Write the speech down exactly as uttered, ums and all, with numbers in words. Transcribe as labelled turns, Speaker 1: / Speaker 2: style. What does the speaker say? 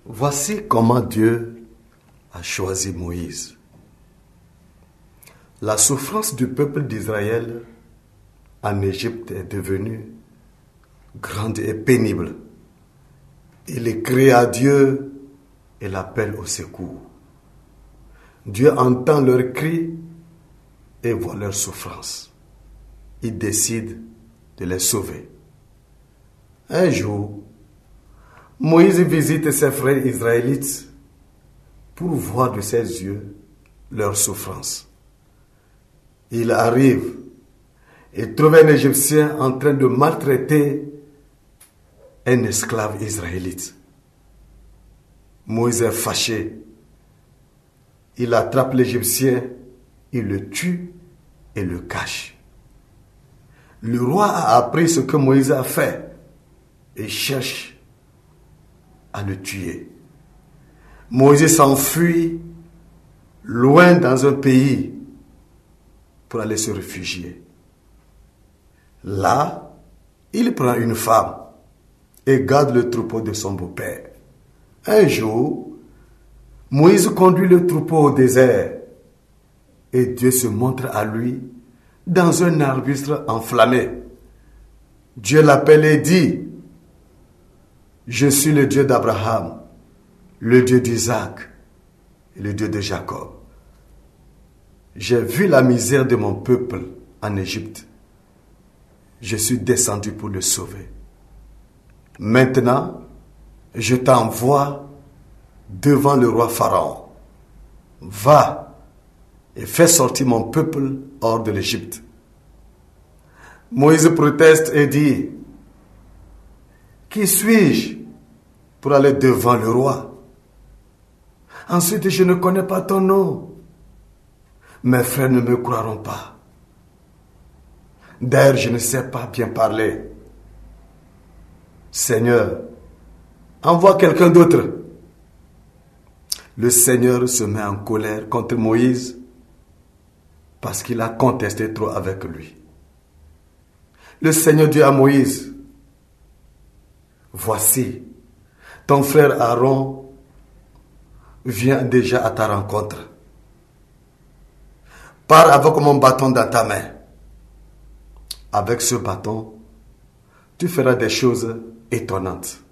Speaker 1: Voici comment Dieu a choisi Moïse. La souffrance du peuple d'Israël en Égypte est devenue grande et pénible. Il crie à Dieu et l'appelle au secours. Dieu entend leurs cris et voit leur souffrance. Il décide de les sauver. Un jour, Moïse visite ses frères israélites pour voir de ses yeux leur souffrance. Il arrive et trouve un Égyptien en train de maltraiter un esclave israélite. Moïse est fâché. Il attrape l'Égyptien, il le tue et le cache. Le roi a appris ce que Moïse a fait et cherche à le tuer. Moïse s'enfuit loin dans un pays pour aller se réfugier. Là, il prend une femme et garde le troupeau de son beau-père. Un jour, Moïse conduit le troupeau au désert et Dieu se montre à lui dans un arbuste enflammé. Dieu l'appelle et dit: Je suis le Dieu d'Abraham, le Dieu d'Isaac et le Dieu de Jacob. J'ai vu la misère de mon peuple en Égypte. Je suis descendu pour le sauver. Maintenant, je t'envoie devant le roi Pharaon. Va et fais sortir mon peuple hors de l'Égypte. Moïse proteste et dit: Qui suis-je pour aller devant le roi? Ensuite, je ne connais pas ton nom. Mes frères ne me croiront pas. D'ailleurs, je ne sais pas bien parler. Seigneur, envoie quelqu'un d'autre. Le Seigneur se met en colère contre Moïse parce qu'il a contesté trop avec lui. Le Seigneur dit à Moïse: Voici, ton frère Aaron vient déjà à ta rencontre. Pars avec mon bâton dans ta main. Avec ce bâton, tu feras des choses étonnantes.